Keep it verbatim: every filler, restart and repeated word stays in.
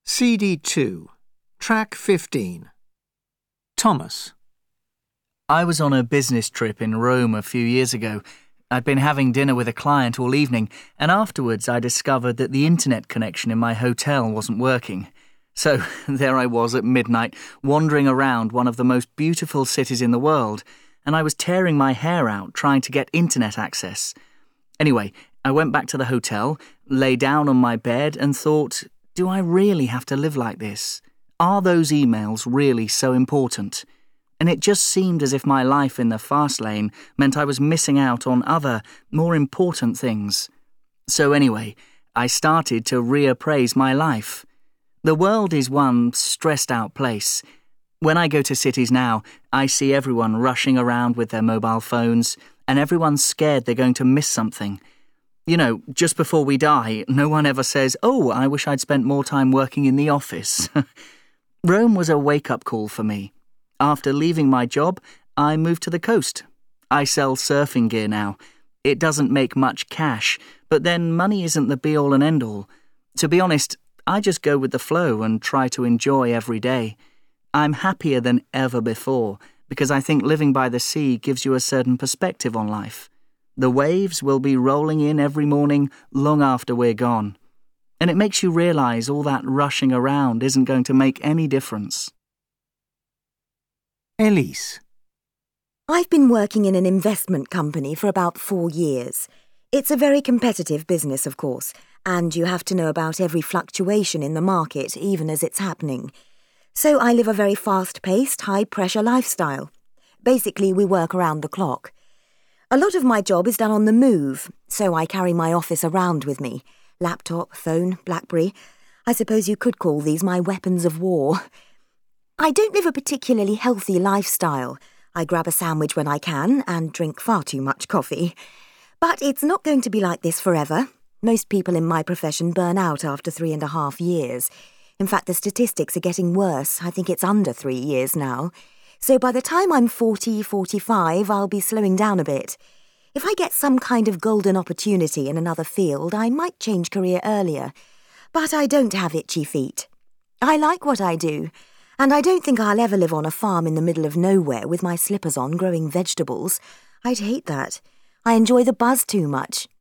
C D two, Track fifteen. Thomas. I was on a business trip in Rome a few years ago. I'd been having dinner with a client all evening, and afterwards I discovered that the internet connection in my hotel wasn't working. So there I was at midnight, wandering around one of the most beautiful cities in the world, and I was tearing my hair out trying to get internet access. Anyway, I went back to the hotel, lay down on my bed and thought, do I really have to live like this? Are those emails really so important? And it just seemed as if my life in the fast lane meant I was missing out on other, more important things. So anyway, I started to reappraise my life. The world is one stressed-out place. When I go to cities now, I see everyone rushing around with their mobile phones, and everyone's scared they're going to miss something. You know, just before we die, no one ever says, oh, I wish I'd spent more time working in the office. Rome was a wake-up call for me. After leaving my job, I moved to the coast. I sell surfing gear now. It doesn't make much cash, but then money isn't the be-all and end-all. To be honest, I just go with the flow and try to enjoy every day. I'm happier than ever before because I think living by the sea gives you a certain perspective on life. The waves will be rolling in every morning long after we're gone. And it makes you realise all that rushing around isn't going to make any difference. Elise. I've been working in an investment company for about four years. It's a very competitive business, of course, and you have to know about every fluctuation in the market, even as it's happening. So I live a very fast-paced, high-pressure lifestyle. Basically, we work around the clock. A lot of my job is done on the move, so I carry my office around with me. Laptop, phone, BlackBerry. I suppose you could call these my weapons of war. I don't live a particularly healthy lifestyle. I grab a sandwich when I can and drink far too much coffee. But it's not going to be like this forever. Most people in my profession burn out after three and a half years. In fact, the statistics are getting worse. I think it's under three years now. So by the time I'm forty, forty-five, I'll be slowing down a bit. If I get some kind of golden opportunity in another field, I might change career earlier. But I don't have itchy feet. I like what I do, and I don't think I'll ever live on a farm in the middle of nowhere with my slippers on growing vegetables. I'd hate that. I enjoy the buzz too much.